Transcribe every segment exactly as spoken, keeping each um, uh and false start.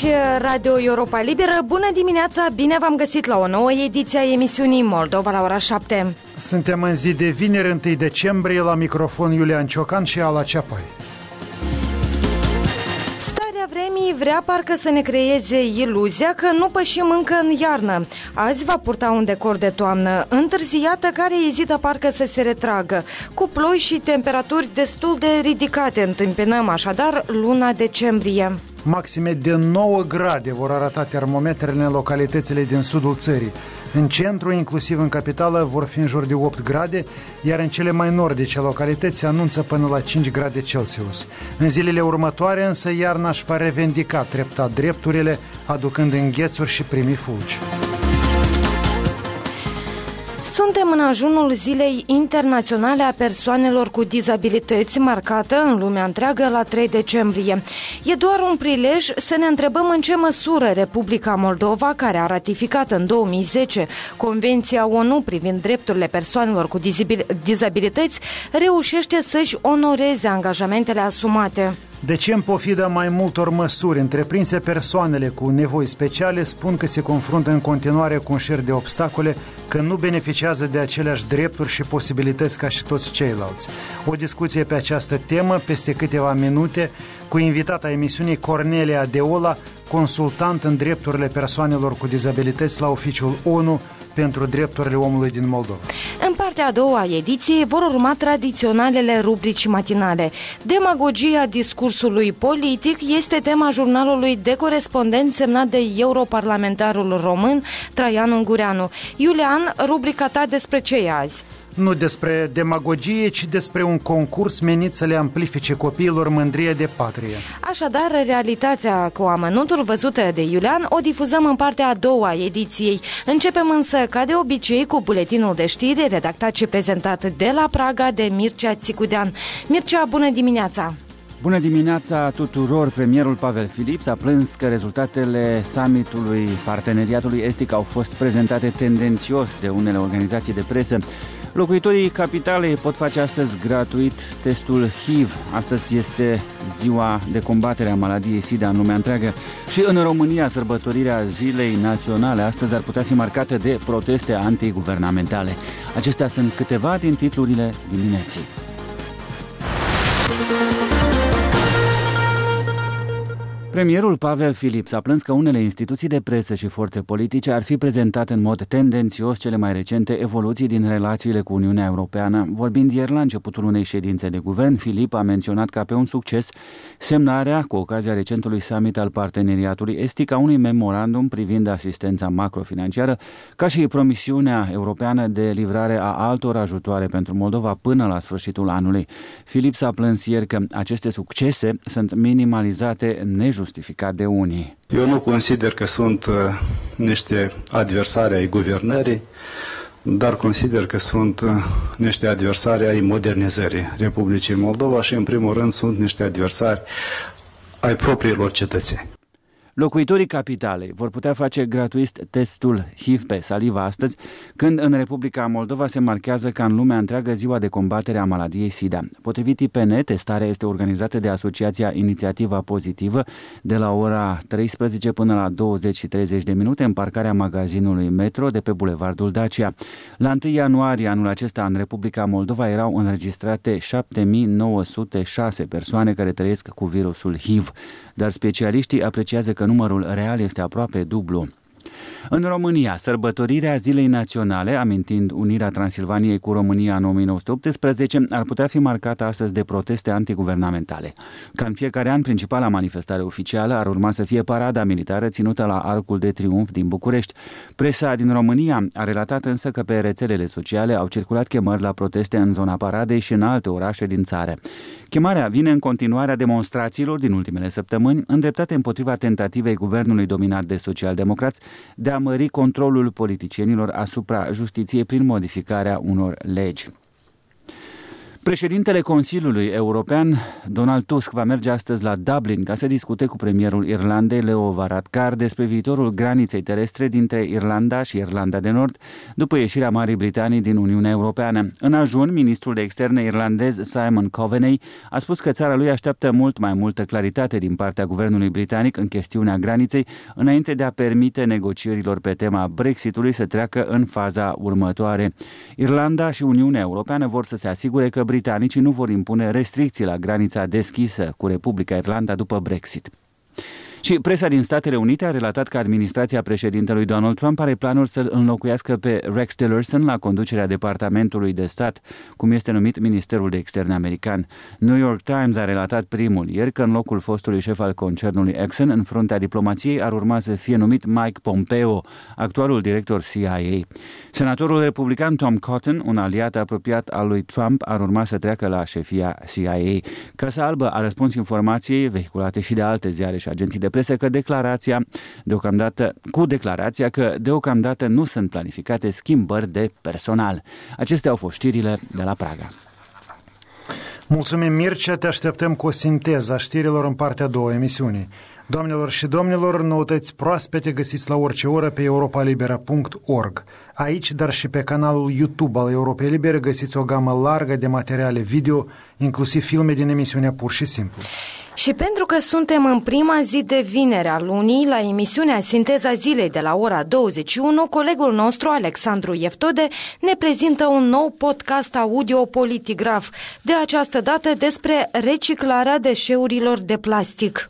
aici Radio Europa Liberă. Bună dimineața, bine v-am găsit la o nouă ediție a emisiunii Moldova la ora șapte. Suntem în zi de vineri, întâi decembrie, la microfon Iulian Ciocan și Ala Ceapai. Starea vremii vrea parcă să ne creeze iluzia că nu pășim încă în iarnă. Azi va purta un decor de toamnă întârziată care ezită parcă să se retragă. Cu ploi și temperaturi destul de ridicate întâmpinăm așadar luna decembrie. Maxime de nouă grade vor arăta termometrele în localitățile din sudul țării. În centru, inclusiv în capitală, vor fi în jur de opt grade, iar în cele mai nordice localități se anunță până la cinci grade Celsius. În zilele următoare, însă, iarna își va revendica treptat drepturile, aducând înghețuri și primii fulgi. Suntem în ajunul Zilei Internaționale a Persoanelor cu Dizabilități, marcată în lumea întreagă la trei decembrie. E doar un prilej să ne întrebăm în ce măsură Republica Moldova, care a ratificat în două mii zece Convenția ONU privind drepturile persoanelor cu dizabilități, reușește să-și onoreze angajamentele asumate. De ce, în pofida mai multor măsuri întreprinse, persoanele cu nevoi speciale spun că se confruntă în continuare cu un șir de obstacole, că nu beneficiază de aceleași drepturi și posibilități ca și toți ceilalți. O discuție pe această temă peste câteva minute cu invitata emisiunii Cornelia Deola, consultant în drepturile persoanelor cu dizabilități la Oficiul ONU pentru drepturile omului din Moldova. În partea a doua a ediției vor urma tradiționalele rubrici matinale. Demagogia discursului politic este tema jurnalului de corespondent semnat de europarlamentarul român Traian Ungureanu. Iulian, rubrica ta despre ce e azi? Nu despre demagogie, ci despre un concurs menit să le amplifice copiilor mândrie de patrie. Așadar, realitatea cu amănuntul văzută de Iulian o difuzăm în partea a doua a ediției. Începem însă, ca de obicei, cu buletinul de știri redactat și prezentat de la Praga de Mircea Țicudean. Mircea, bună dimineața! Bună dimineața tuturor! Premierul Pavel Filip s-a plâns că rezultatele summitului Parteneriatului Estic au fost prezentate tendențios de unele organizații de presă. Locuitorii capitalei pot face astăzi gratuit testul H I V. Astăzi este ziua de combatere a maladiei SIDA în lumea întreagă și în România sărbătorirea Zilei Naționale astăzi ar putea fi marcată de proteste antiguvernamentale. Acestea sunt câteva din titlurile dimineții. Premierul Pavel Filip s-a plâns că unele instituții de presă și forțe politice ar fi prezentat în mod tendențios cele mai recente evoluții din relațiile cu Uniunea Europeană. Vorbind ieri la începutul unei ședințe de guvern, Filip a menționat ca pe un succes semnarea, cu ocazia recentului summit al Parteneriatului Estic, a unui memorandum privind asistența macrofinanciară, ca și promisiunea europeană de livrare a altor ajutoare pentru Moldova până la sfârșitul anului. Filip s-a plâns ieri că aceste succese sunt minimalizate nejustificat justificat de unii. Eu nu consider că sunt uh, niște adversari ai guvernării, dar consider că sunt uh, niște adversari ai modernizării Republicii Moldova și, în primul rând, sunt niște adversari ai propriilor cetățeni. Locuitorii capitalei vor putea face gratuit testul H I V pe saliva astăzi, când în Republica Moldova se marchează ca în lumea întreagă ziua de combatere a maladiei SIDA. Potrivit I P N, testarea este organizată de Asociația Inițiativa Pozitivă de la ora treisprezece până la douăzeci și treizeci de minute în parcarea magazinului Metro de pe Bulevardul Dacia. La întâi ianuarie anul acesta în Republica Moldova erau înregistrate șapte mii nouă sute șase persoane care trăiesc cu virusul H I V, dar specialiștii apreciază că numărul real este aproape dublu. În România, sărbătorirea Zilei Naționale, amintind unirea Transilvaniei cu România în o mie nouă sute optsprezece, ar putea fi marcată astăzi de proteste antiguvernamentale. Ca în fiecare an, principala manifestare oficială ar urma să fie parada militară ținută la Arcul de Triunf din București. Presa din România a relatat însă că pe rețelele sociale au circulat chemări la proteste în zona paradei și în alte orașe din țară. Chemarea vine în continuarea demonstrațiilor din ultimele săptămâni, îndreptate împotriva tentativei guvernului dominat de socialdemocrați de a mări controlul politicienilor asupra justiției prin modificarea unor legi. Președintele Consiliului European, Donald Tusk, va merge astăzi la Dublin ca să discute cu premierul Irlandei, Leo Varadkar, despre viitorul graniței terestre dintre Irlanda și Irlanda de Nord, după ieșirea Marii Britanii din Uniunea Europeană. În ajun, ministrul de externe irlandez Simon Coveney a spus că țara lui așteaptă mult mai multă claritate din partea guvernului britanic în chestiunea graniței, înainte de a permite negocierilor pe tema Brexitului să treacă în faza următoare. Irlanda și Uniunea Europeană vor să se asigure că britanicii nu vor impune restricții la granița deschisă cu Republica Irlanda după Brexit. Și presa din Statele Unite a relatat că administrația președintelui Donald Trump are planuri să-l înlocuiască pe Rex Tillerson la conducerea Departamentului de Stat, cum este numit Ministerul de Externe american. New York Times a relatat primul ieri că în locul fostului șef al concernului Exxon în fruntea diplomației ar urma să fie numit Mike Pompeo, actualul director C I A. Senatorul republican Tom Cotton, un aliat apropiat al lui Trump, ar urma să treacă la șefia C I A. Casa Albă a răspuns informației vehiculate și de alte ziare și agenții de presă că declarația, deocamdată, cu declarația că deocamdată nu sunt planificate schimbări de personal. Acestea au fost știrile de la Praga. Mulțumim, Mircea, te așteptăm cu o sinteză a știrilor în partea a doua emisiunii. Doamnelor și domnilor, noutăți proaspete găsiți la orice oră pe europa libera punct org. Aici, dar și pe canalul YouTube al Europei Libere, găsiți o gamă largă de materiale video, inclusiv filme din emisiunea Pur și Simplu. Și pentru că suntem în prima zi de vineri a lunii, la emisiunea Sinteza Zilei de la ora douăzeci și unu, colegul nostru Alexandru Ieftode ne prezintă un nou podcast audio Politigraf, de această dată despre reciclarea deșeurilor de plastic.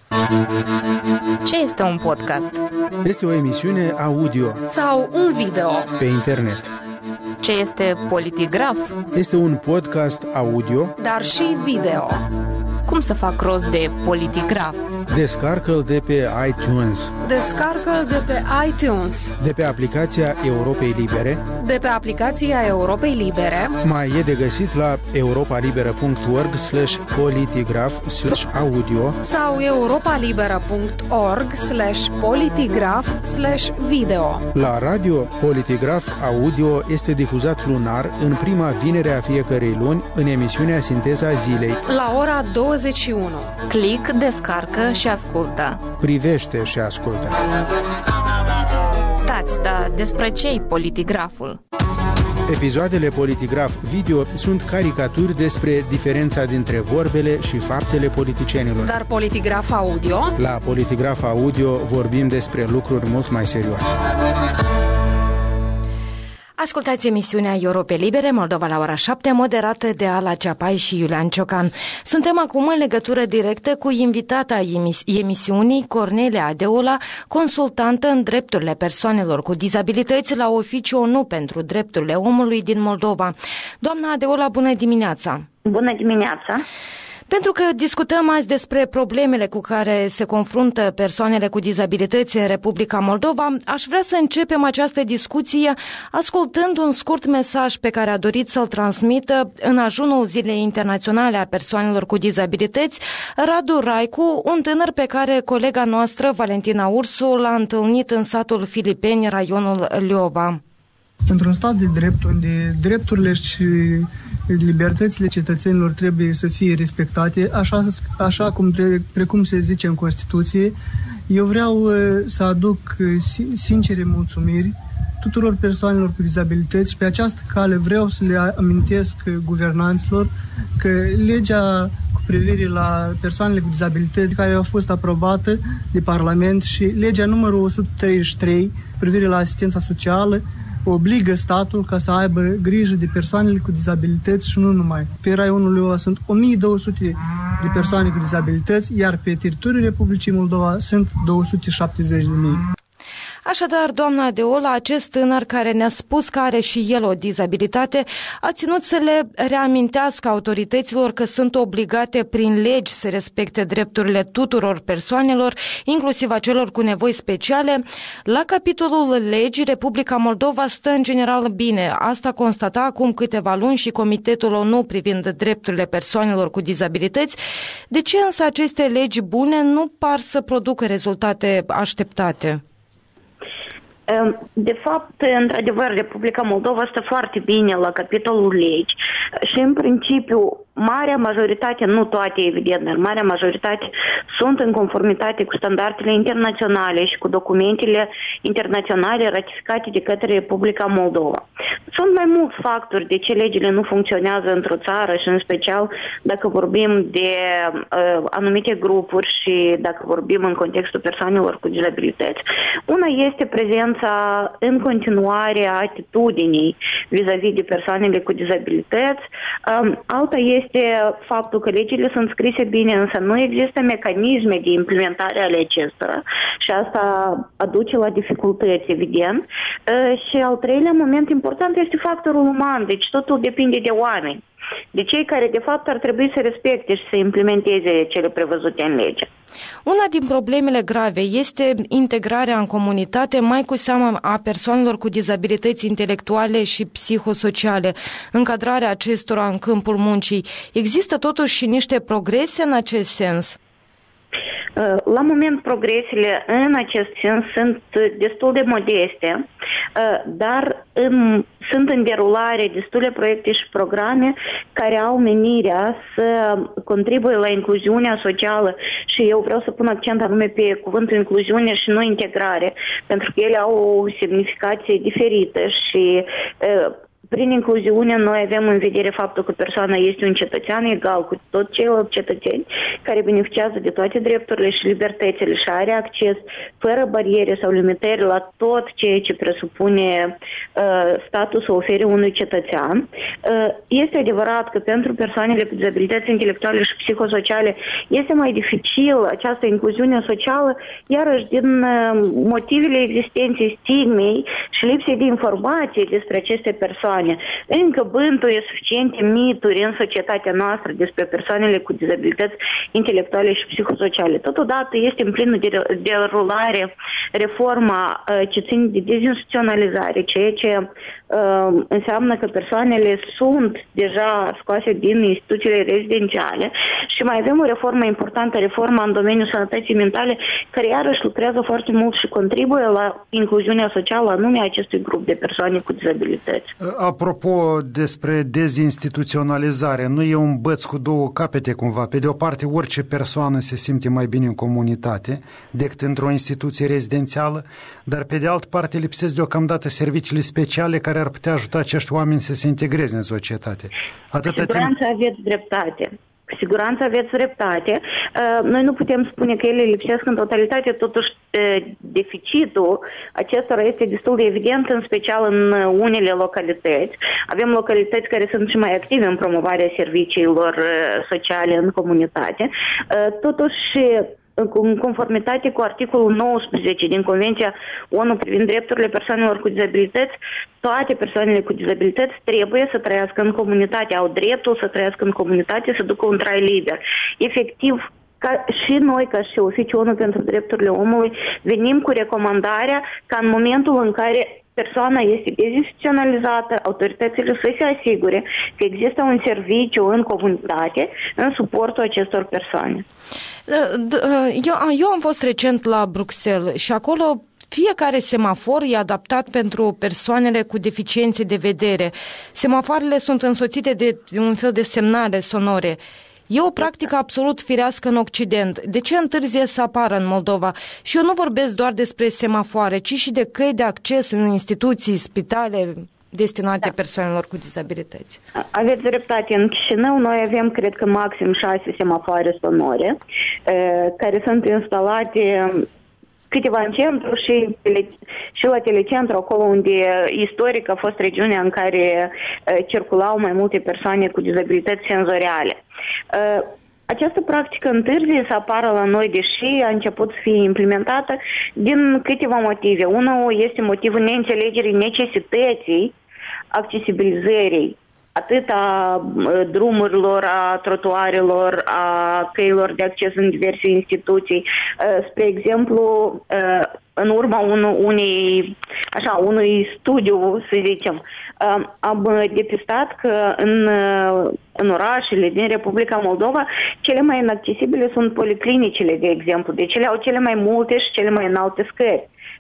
Ce este un podcast? Este o emisiune audio sau un video pe internet. Ce este Politigraf? Este un podcast audio, dar și video. Cum să fac rost de Politigraf? Descarcă-l de pe iTunes. Descarcă-l de pe iTunes. De pe aplicația Europei Libere. De pe aplicația Europei Libere. Mai e de găsit la europa libera punct org slash politigraf slash audio sau europa libera punct org slash politigraf slash video. La radio, Politigraf Audio este difuzat lunar în prima vinere a fiecărei luni în emisiunea Sinteza Zilei la ora douăzeci și unu. Click, descarcă și ascultă. Privește și ascultă. Stați, dar despre ce-i Politigraful? Episoadele Politigraf Video sunt caricaturi despre diferența dintre vorbele și faptele politicienilor. Dar Politigraf Audio? La Politigraf Audio vorbim despre lucruri mult mai serioase. Ascultați emisiunea Europei Libere, Moldova la ora șapte, moderată de Ala Ceapai și Iulian Ciocan. Suntem acum în legătură directă cu invitata emis- emisiunii, Cornelia Adeola, consultantă în drepturile persoanelor cu dizabilități la Oficiul O N U pentru Drepturile Omului din Moldova. Doamna Adeola, bună dimineața! Bună dimineața! Pentru că discutăm azi despre problemele cu care se confruntă persoanele cu dizabilități în Republica Moldova, aș vrea să începem această discuție ascultând un scurt mesaj pe care a dorit să-l transmită în ajunul Zilei Internaționale a Persoanelor cu Dizabilități Radu Raicu, un tânăr pe care colega noastră, Valentina Ursu, l-a întâlnit în satul Filipeni, raionul Leova. Într-un stat de drept, unde drepturile și libertățile cetățenilor trebuie să fie respectate, așa, așa cum tre- precum se zice în Constituție, eu vreau să aduc sincere mulțumiri tuturor persoanelor cu dizabilități și pe această cale vreau să le amintesc guvernanților că legea cu privire la persoanele cu dizabilități care a fost aprobată de Parlament și legea numărul o sută treizeci și trei cu privire la asistența socială obligă statul ca să aibă grijă de persoanele cu dizabilități și nu numai. Pe raionul Leova sunt o mie două sute de persoane cu dizabilități, iar pe teritoriul Republicii Moldova sunt două sute șaptezeci de mii. Așadar, doamna Adeola, acest tânăr care ne-a spus că are și el o dizabilitate, a ținut să le reamintească autorităților că sunt obligate prin legi să respecte drepturile tuturor persoanelor, inclusiv a celor cu nevoi speciale. La capitolul legi, Republica Moldova stă în general bine. Asta constata acum câteva luni și Comitetul O N U privind drepturile persoanelor cu dizabilități. De ce însă aceste legi bune nu par să producă rezultate așteptate? De fapt, într-adevăr, Republica Moldova stă foarte bine la capitolul legi și, în principiu, marea majoritate, nu toate, evident, dar marea majoritate sunt în conformitate cu standardele internaționale și cu documentele internaționale ratificate de către Republica Moldova. Sunt mai mulți factori de ce legile nu funcționează într-o țară și, în special, dacă vorbim de uh, anumite grupuri și dacă vorbim în contextul persoanelor cu dizabilități. Una este prezența în continuare a atitudinii vis-a-vis de persoanele cu dizabilități. Um, alta este este faptul că legile sunt scrise bine, însă nu există mecanisme de implementare ale acestora și asta aduce la dificultăți, evident. Și al treilea moment important este factorul uman, deci totul depinde de oameni, de cei care de fapt ar trebui să respecte și să implementeze cele prevăzute în lege. Una din problemele grave este integrarea în comunitate, mai cu seamă a persoanelor cu dizabilități intelectuale și psihosociale, încadrarea acestora în câmpul muncii. Există totuși și niște progrese în acest sens? La moment, progresele în acest sens sunt destul de modeste, dar în, sunt în derulare destule proiecte și programe care au menirea să contribuie la incluziunea socială și eu vreau să pun accent anume pe cuvântul incluziune și nu integrare, pentru că ele au o semnificație diferită și prin incluziune noi avem în vedere faptul că persoana este un cetățean egal cu toți ceilalți cetățeni care beneficiază de toate drepturile și libertățile și are acces fără bariere sau limitări la tot ceea ce presupune uh, statul să ofere unui cetățean. Uh, este adevărat că pentru persoanele cu dizabilități intelectuale și psihosociale este mai dificil această incluziune socială, iarăși din uh, motivele existenței stigmei și lipsei de informație despre aceste persoane. Încă bântuie suficiente mituri în societatea noastră despre persoanele cu dizabilități intelectuale și psihosociale. Totodată este în plină derulare reforma uh, ce ține de dezinstituționalizare, ceea ce uh, înseamnă că persoanele sunt deja scoase din instituțiile rezidențiale și mai avem o reformă importantă, reforma în domeniul sănătății mentale, care iarăși lucrează foarte mult și contribuie la incluziunea socială anume a acestui grup de persoane cu dizabilități. Apropo despre dezinstituționalizare, nu e un băț cu două capete cumva? Pe de o parte, orice persoană se simte mai bine în comunitate decât într-o instituție rezidențială, dar pe de altă parte lipsesc deocamdată serviciile speciale care ar putea ajuta acești oameni să se integreze în societate. Atâta Cu siguranță timp... aveți dreptate. Cu siguranță aveți dreptate. Noi nu putem spune că ele lipsesc în totalitate, totuși deficitul acestora este destul de evident, în special în unele localități. Avem localități care sunt și mai active în promovarea serviciilor sociale în comunitate. Totuși, în conformitate cu articolul nouăsprezece din Convenția O N U privind drepturile persoanelor cu dizabilități, toate persoanele cu dizabilități trebuie să trăiască în comunitate, au dreptul să trăiască în comunitate, să ducă un trai liber. Efectiv, ca și noi, ca și Oficiul O N U pentru Drepturile Omului, venim cu recomandarea ca în momentul în care persoana este dezinstituționalizată, autoritățile să se asigure că există un serviciu în comunitate în suportul acestor persoane. Eu, eu am fost recent la Bruxelles și acolo fiecare semafor e adaptat pentru persoanele cu deficiențe de vedere. Semafoarele sunt însoțite de un fel de semnale sonore. E o practică absolut firească în Occident. De ce întârzie să apară în Moldova? Și eu nu vorbesc doar despre semafoare, ci și de căi de acces în instituții, spitale destinate da. persoanelor cu dizabilități. Aveți dreptate. În Chișinău noi avem, cred că, maxim șase semafoare sonore, care sunt instalate câteva în centru și, și la telecentru, acolo unde istoric a fost regiunea în care uh, circulau mai multe persoane cu dizabilități senzoriale. Uh, această practică întârzie să apară la noi, deși a început să fie implementată din câteva motive. Unul este motivul neînțelegerii necesității accesibilizării atât a drumurilor, a trotuarelor, a căilor de acces în diverse instituții. Spre exemplu, în urma unui, așa, unui studiu, să zicem, am depistat că în, în orașele din Republica Moldova cele mai inaccesibile sunt policlinicile, de exemplu. Deci ele au cele mai multe și cele mai înalte scări.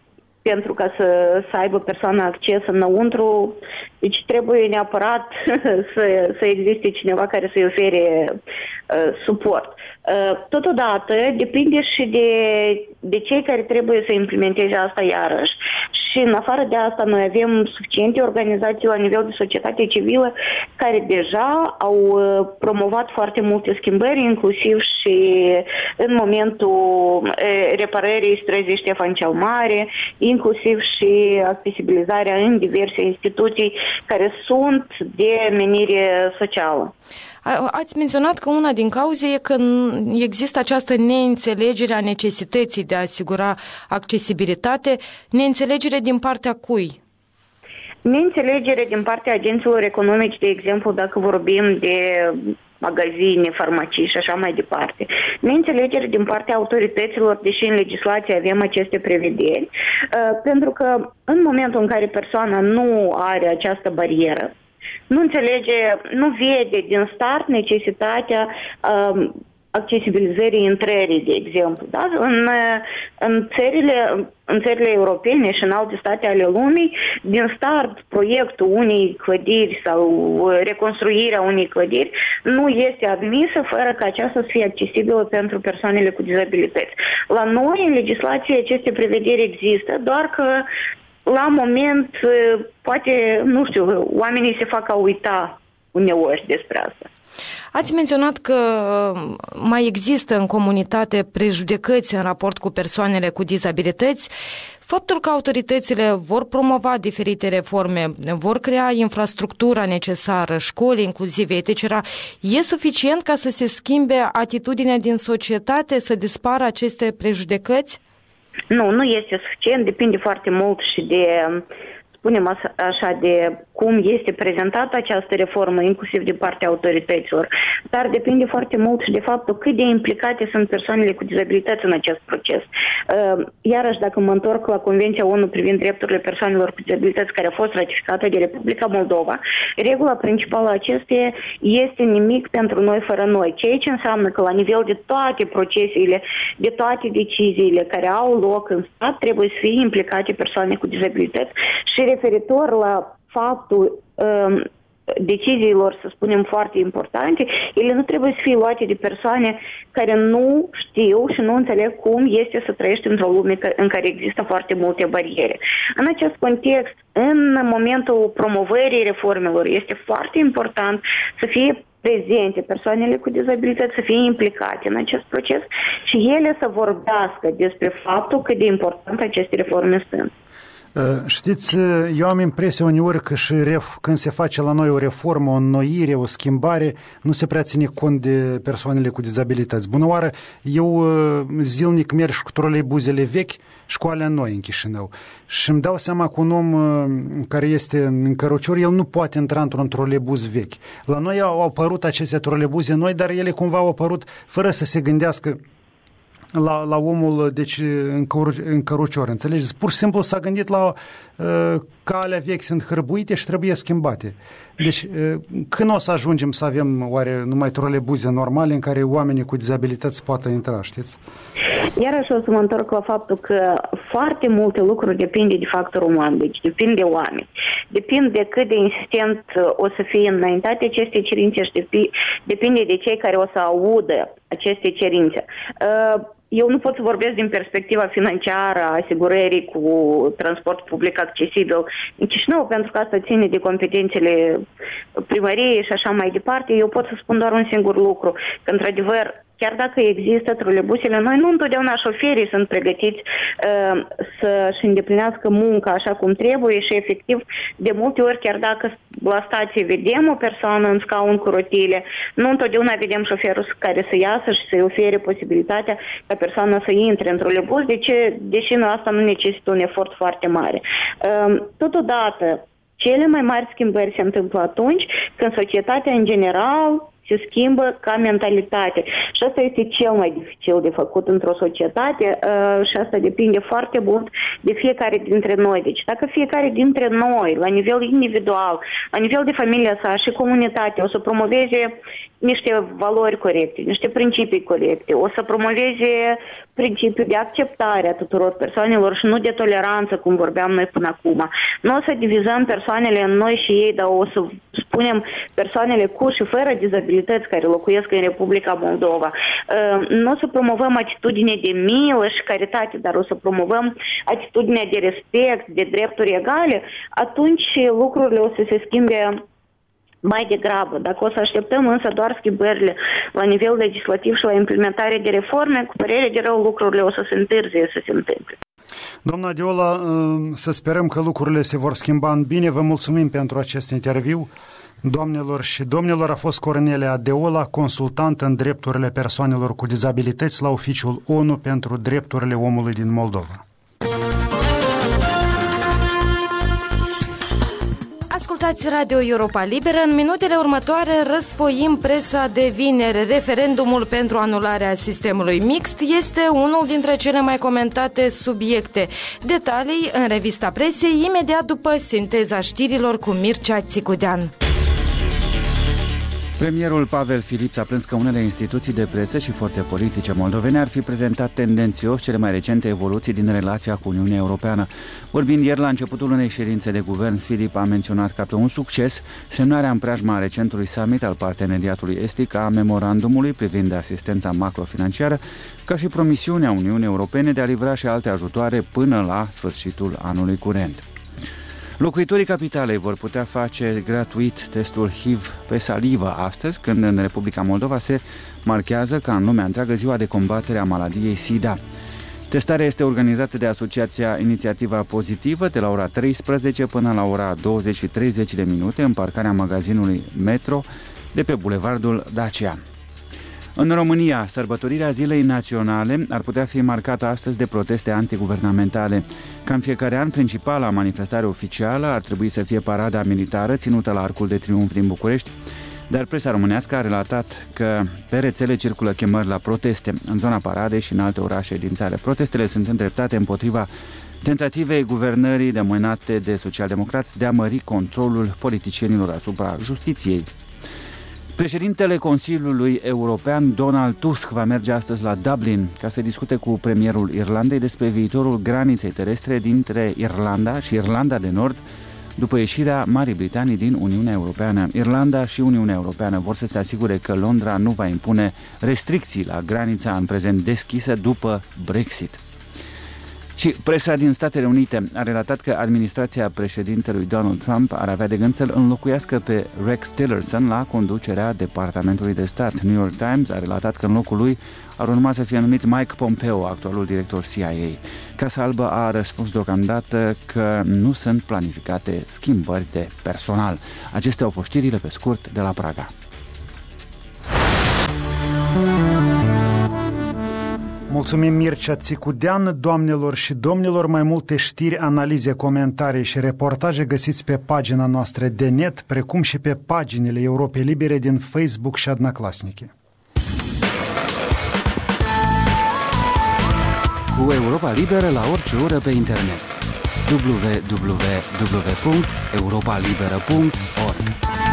pentru ca să, să aibă persoana acces înăuntru, deci trebuie neapărat să, să existe cineva care să-i ofere uh, suport. Uh, totodată depinde și de, de cei care trebuie să implementeze asta iarăși și în afară de asta noi avem suficiente organizații la nivel de societate civilă care deja au uh, promovat foarte multe schimbări, inclusiv și în momentul uh, reparării străzii Ștefan cel Mare, inclusiv și accesibilizarea în diverse instituții care sunt de menire socială. Ați menționat că una din cauze e că există această neînțelegere a necesității de a asigura accesibilitate, neînțelegere din partea cui? Neînțelegere din partea agenților economici, de exemplu, dacă vorbim de magazine, farmacii și așa mai departe. Neînțelegere din partea autorităților, deși în legislație avem aceste prevederi, uh, pentru că în momentul în care persoana nu are această barieră, nu înțelege, nu vede din start necesitatea uh, accesibilizării intrării, de exemplu. Da? În, în, țările, în țările europene și în alte state ale lumii, din start, proiectul unei clădiri sau reconstruirea unei clădiri nu este admisă fără ca aceasta să fie accesibilă pentru persoanele cu dizabilități. La noi, în legislație, aceste prevederi există, doar că la moment, poate, nu știu, oamenii se fac a uita uneori despre asta. Ați menționat că mai există în comunitate prejudecăți în raport cu persoanele cu dizabilități. Faptul că autoritățile vor promova diferite reforme, vor crea infrastructura necesară, școli inclusive, et cetera, e suficient ca să se schimbe atitudinea din societate, să dispară aceste prejudecăți? Nu, nu este suficient, depinde foarte mult și de, spunem așa, de cum este prezentată această reformă, inclusiv de partea autorităților, dar depinde foarte mult și de faptul cât de implicate sunt persoanele cu dizabilități în acest proces. Iarăși, dacă mă întorc la Convenția ONU privind drepturile persoanelor cu dizabilități, care a fost ratificată de Republica Moldova, regula principală a acesteia este nimic pentru noi fără noi, ceea ce înseamnă că la nivel de toate procesele, de toate deciziile care au loc în stat, trebuie să fie implicate persoane cu dizabilități și referitor la faptul um, deciziilor, să spunem, foarte importante, ele nu trebuie să fie luate de persoane care nu știu și nu înțeleg cum este să trăiești într-o lume în care există foarte multe bariere. În acest context, în momentul promovării reformelor, este foarte important să fie prezente persoanele cu dizabilități, să fie implicate în acest proces și ele să vorbească despre faptul cât de importante aceste reforme sunt. Știți, eu am impresia uneori că și ref, când se face la noi o reformă, o înnoire, o schimbare, nu se prea ține cont de persoanele cu dizabilități. Bună oară, eu zilnic merg și cu troleibuzele vechi și cu alea noi în Chișinău. Și îmi dau seama că un om care este în cărucior, el nu poate intra într-un troleibuz vechi. La noi au apărut aceste troleibuze noi, dar ele cumva au apărut fără să se gândească La, la omul, deci, în, căru, în cărucior, înțelegeți? Pur și simplu s-a gândit la uh, că alea vechi sunt hărbuite și trebuie schimbate. Deci, uh, când o să ajungem să avem, oare, numai troleibuze normale în care oamenii cu dizabilități poată intra, știți? Iarăși o să mă întorc la faptul că foarte multe lucruri depinde de factorul uman, deci depinde de oameni. Depinde de cât de insistent o să fie înaintate aceste cerințe și depinde de cei care o să audă aceste cerințe. Uh, Eu nu pot să vorbesc din perspectiva financiară a asigurării cu transport public accesibil în Chișinău, pentru că asta ține de competențele primăriei și așa mai departe. Eu pot să spun doar un singur lucru, că într-adevăr, chiar dacă există trolebusele noi, nu întotdeauna șoferii sunt pregătiți uh, să-și îndeplinească munca așa cum trebuie și efectiv, de multe ori, chiar dacă la stație vedem o persoană în scaun cu rotile, nu întotdeauna vedem șoferul care să iasă și să-i ofere posibilitatea ca persoana să intre în trolebus, de ce, deși asta nu necesită un efort foarte mare. Uh, totodată, cele mai mari schimbări se întâmplă atunci când societatea în general se schimbă ca mentalitate. Și asta este cel mai dificil de făcut într-o societate și asta depinde foarte mult de fiecare dintre noi. Deci dacă fiecare dintre noi, la nivel individual, la nivel de familia sa și comunitate, o să promoveze niște valori corecte, niște principii corecte, o să promoveze principiul de acceptare a tuturor persoanelor și nu de toleranță, cum vorbeam noi până acum. Nu o să divizăm persoanele în noi și ei, dar o să spunem persoanele cu și fără dizabilități care locuiesc în Republica Moldova. Nu o să promovăm atitudine de milă și caritate, dar o să promovăm atitudinea de respect, de drepturi egale, atunci lucrurile o să se schimbe mai degrabă. Dacă o să așteptăm însă doar schimbările la nivel legislativ și la implementare de reforme, cu părere de rău lucrurile o să se întârzie să se întâmple. Doamna Deola, să sperăm că lucrurile se vor schimba în bine. Vă mulțumim pentru acest interviu. Doamnelor și domnilor, a fost Cornelia Deola, consultant în drepturile persoanelor cu dizabilități la Oficiul O N U pentru Drepturile Omului din Moldova. Ascultați Radio Europa Liberă. În minutele următoare răsfoim presa de vineri. Referendumul pentru anularea sistemului mixt este unul dintre cele mai comentate subiecte. Detalii în revista presei imediat după sinteza știrilor cu Mircea Țicudean. Premierul Pavel Filip s-a plâns că unele instituții de presă și forțe politice moldovene ar fi prezentat tendențios cele mai recente evoluții din relația cu Uniunea Europeană. Vorbind ieri la începutul unei ședințe de guvern, Filip a menționat ca pe un succes semnarea în preajma recentului summit al parteneriatului estic a memorandumului privind asistența macrofinanciară, ca și promisiunea Uniunii Europene de a livra și alte ajutoare până la sfârșitul anului curent. Locuitorii capitalei vor putea face gratuit testul H I V pe salivă astăzi, când în Republica Moldova se marchează ca în lumea întreagă ziua de combatere a maladiei SIDA. Testarea este organizată de Asociația Inițiativa Pozitivă de la ora treisprezece până la ora douăzeci și treizeci de minute în parcarea magazinului Metro de pe bulevardul Dacia. În România, sărbătorirea Zilei Naționale ar putea fi marcată astăzi de proteste antiguvernamentale. Ca în fiecare an, principala manifestare oficială ar trebui să fie parada militară ținută la Arcul de Triunf din București, dar presa românească a relatat că pe rețele circulă chemări la proteste în zona paradei și în alte orașe din țară. Protestele sunt îndreptate împotriva tentativei guvernării demânate de socialdemocrați de a mări controlul politicienilor asupra justiției. Președintele Consiliului European, Donald Tusk, va merge astăzi la Dublin ca să discute cu premierul Irlandei despre viitorul graniței terestre dintre Irlanda și Irlanda de Nord după ieșirea Marii Britanii din Uniunea Europeană. Irlanda și Uniunea Europeană vor să se asigure că Londra nu va impune restricții la granița în prezent deschisă după Brexit. Și presa din Statele Unite a relatat că administrația președintelui Donald Trump ar avea de gând să-l înlocuiască pe Rex Tillerson la conducerea Departamentului de Stat. New York Times a relatat că în locul lui ar urma să fie numit Mike Pompeo, actualul director C I A. Casa Albă a răspuns deocamdată că nu sunt planificate schimbări de personal. Acestea au fost știrile pe scurt de la Praga. Mulțumim, Mircea Țicudean. Doamnelor și domnilor, mai multe știri, analize, comentarii și reportaje găsiți pe pagina noastră de net, precum și pe paginile Europei Libere din Facebook și Odnoklassniki. Cu Europa Liberă la orice oră pe internet. w w w punct europa liberă punct org.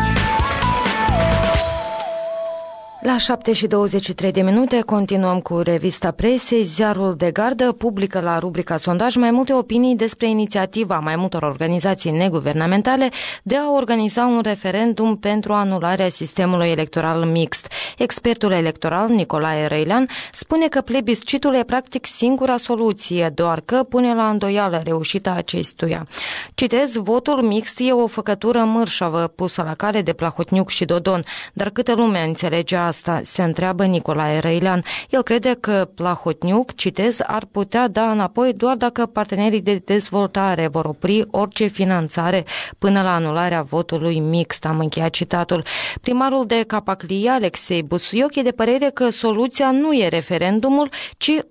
La șapte și douăzeci și trei de minute continuăm cu revista presei. Ziarul de Gardă publică la rubrica sondaj mai multe opinii despre inițiativa mai multor organizații neguvernamentale de a organiza un referendum pentru anularea sistemului electoral mixt. Expertul electoral Nicolae Răilean spune că plebiscitul e practic singura soluție, doar că pune la îndoială reușita acestuia. Citez, votul mixt e o făcătură mărșavă pusă la cale de Plahotniuc și Dodon, dar câtă lume înțelege asta, se întreabă Nicolae Răilean. El crede că Plahotniuc, citez, ar putea da înapoi doar dacă partenerii de dezvoltare vor opri orice finanțare până la anularea votului mixt, am încheiat citatul. Primarul de Capaclia, Alexei Busuioc, e de părere că soluția nu e referendumul, ci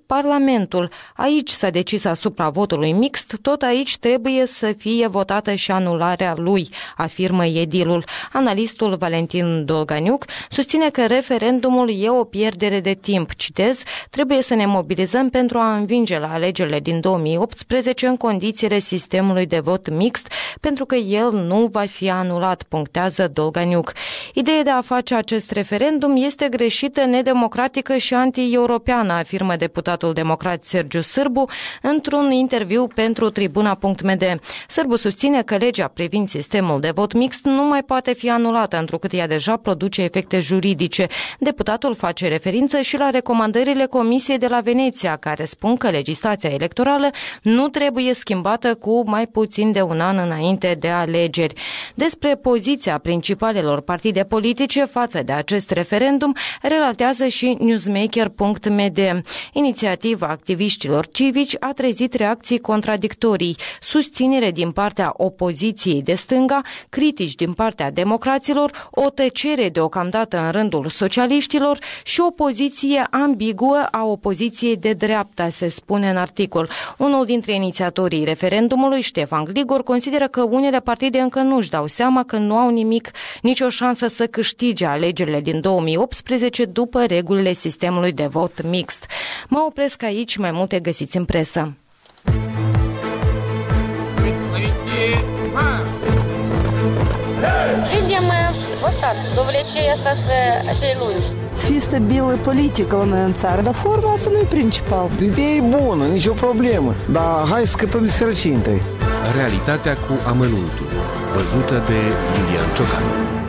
Parlamentul. Aici s-a decis asupra votului mixt, tot aici trebuie să fie votată și anularea lui, afirmă edilul. Analistul Valentin Dolganiuc susține că referendumul e o pierdere de timp. Citez, trebuie să ne mobilizăm pentru a învinge la alegerile din două mii optsprezece în condițiile sistemului de vot mixt, pentru că el nu va fi anulat, punctează Dolganiuc. Ideea de a face acest referendum este greșită, nedemocratică și anti-europeană, afirmă deputatul democrat Sergiu Sârbu într-un interviu pentru Tribuna punct m d. Sârbu susține că legea privind sistemul de vot mixt nu mai poate fi anulată, întrucât ea deja produce efecte juridice. Deputatul face referință și la recomandările Comisiei de la Veneția, care spun că legislația electorală nu trebuie schimbată cu mai puțin de un an înainte de alegeri. Despre poziția principalelor partide politice față de acest referendum relatează și newsmaker punct m d. Inițiativa activiștilor civici a trezit reacții contradictorii, susținere din partea opoziției de stânga, critici din partea democraților, o tăcere deocamdată în rândul socialiștilor și o poziție ambiguă a opoziției de dreapta, se spune în articol. Unul dintre inițiatorii referendumului, Ștefan Gligor, consideră că unele partide încă nu-și dau seama că nu au nimic, nicio șansă să câștige alegerile din două mii optsprezece după regulile sistemului de vot mixt. Mă opresc aici, mai multe găsiți în presă. Видим вот так, довлечение цієї lungi. Să fie stabilă politică la noi în țară, dar forma asta nu e principal. Ideea e bună, nicio problemă, dar hai să scăpăm de sărăcie întâi. Realitatea cu amănuntul, văzută de Iulian Ciocan.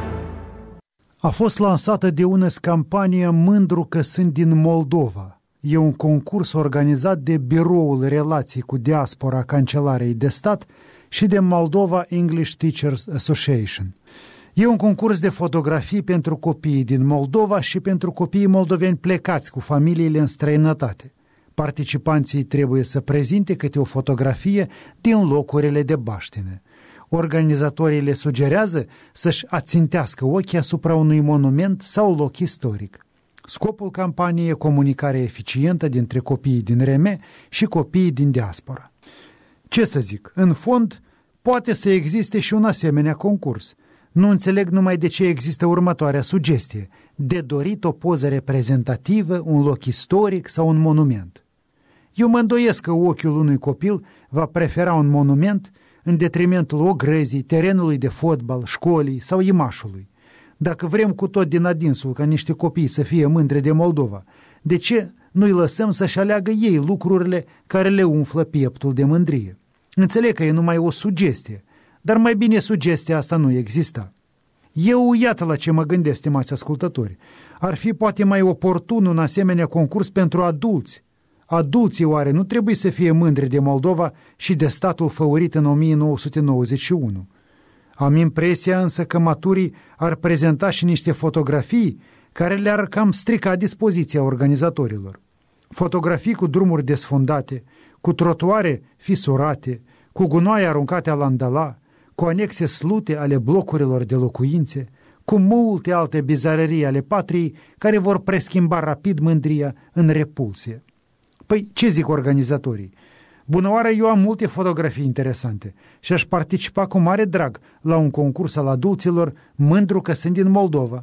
A fost lansată de U N E S campania Mândru că sunt din Moldova. E un concurs organizat de Biroul Relații cu Diaspora Cancelarei de Stat și de Moldova English Teachers Association. E un concurs de fotografii pentru copiii din Moldova și pentru copiii moldoveni plecați cu familiile în străinătate. Participanții trebuie să prezinte câte o fotografie din locurile de baștină. Organizatorii le sugerează să-și ațintească ochii asupra unui monument sau loc istoric. Scopul campaniei e comunicare eficientă dintre copiii din R M și copiii din diaspora. Ce să zic, în fond, poate să existe și un asemenea concurs. Nu înțeleg numai de ce există următoarea sugestie: de dorit o poză reprezentativă, un loc istoric sau un monument. Eu mă îndoiesc că ochiul unui copil va prefera un monument în detrimentul ogrăzii, terenului de fotbal, școlii sau imașului. Dacă vrem cu tot din adinsul ca niște copii să fie mândri de Moldova, de ce nu-i lăsăm să-și aleagă ei lucrurile care le umflă pieptul de mândrie? Înțeleg că e numai o sugestie, dar mai bine sugestia asta nu exista. Eu, iată la ce mă gândesc, stimați ascultători. Ar fi poate mai oportun un asemenea concurs pentru adulți. Adulții oare nu trebuie să fie mândri de Moldova și de statul făurit în o mie nouă sute nouăzeci și unu? Am impresia însă că maturii ar prezenta și niște fotografii care le-ar cam strica dispoziția organizatorilor. Fotografii cu drumuri desfundate, cu trotuare fisurate, cu gunoaie aruncate la andala, cu anexe slute ale blocurilor de locuințe, cu multe alte bizarării ale patriei care vor preschimba rapid mândria în repulsie. Păi, ce zic organizatorii? Bună oară, eu am multe fotografii interesante și aș participa cu mare drag la un concurs al adulților Mândru că sunt din Moldova.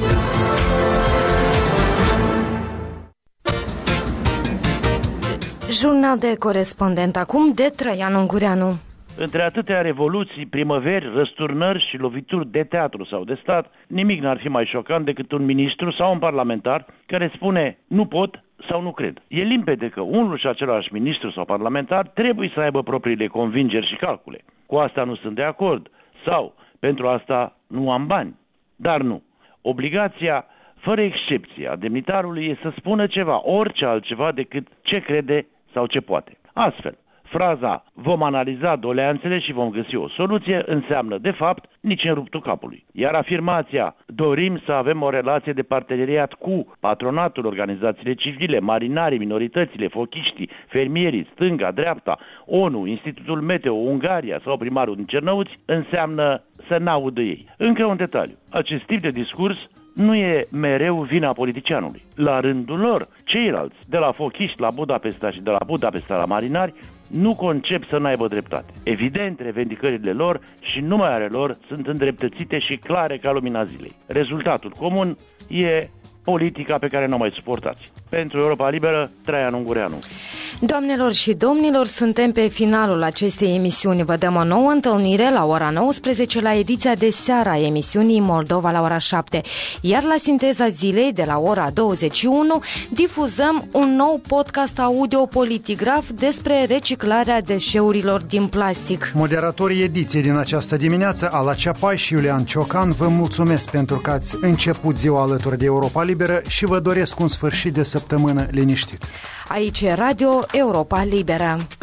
Jurnal de corespondent acum de Traian Ungureanu. Între atâtea revoluții, primăveri, răsturnări și lovituri de teatru sau de stat, nimic n-ar fi mai șocant decât un ministru sau un parlamentar care spune nu pot sau nu cred. E limpede că unul și același ministru sau parlamentar trebuie să aibă propriile convingeri și calcule. Cu asta nu sunt de acord sau pentru asta nu am bani. Dar nu. Obligația, fără excepție, a demnitarului e să spună ceva, orice altceva decât ce crede sau ce poate. Astfel, fraza vom analiza doleanțele și vom găsi o soluție înseamnă, de fapt, nici în ruptul capului. Iar afirmația dorim să avem o relație de parteneriat cu patronatul, organizațiile civile, marinarii, minoritățile, fochiștii, fermierii, stânga, dreapta, ONU, Institutul Meteo, Ungaria sau primarul din Cernăuți, înseamnă să n-audă ei. Încă un detaliu. Acest tip de discurs nu e mereu vina politicianului. La rândul lor, ceilalți, de la fochiști la Budapesta și de la Budapesta la marinari, nu concep să n-aibă dreptate. Evident, revendicările lor și numai ale lor sunt îndreptățite și clare ca lumina zilei. Rezultatul comun e politica pe care nu o mai suportați. Pentru Europa Liberă, Traian Ungureanu. Doamnelor și domnilor, suntem pe finalul acestei emisiuni. Vă dăm o nouă întâlnire la ora nouăsprezece la ediția de seară a emisiunii Moldova la ora șapte. Iar la Sinteza Zilei de la ora douăzeci și unu difuzăm un nou podcast audio Politigraf despre reciclarea deșeurilor din plastic. Moderatorii ediției din această dimineață, Ala Ceapai și Iulian Ciocan, vă mulțumesc pentru că ați început ziua alături de Europa Liberă și vă doresc un sfârșit de săptămână liniștit. Aici e Radio Europa Liberă.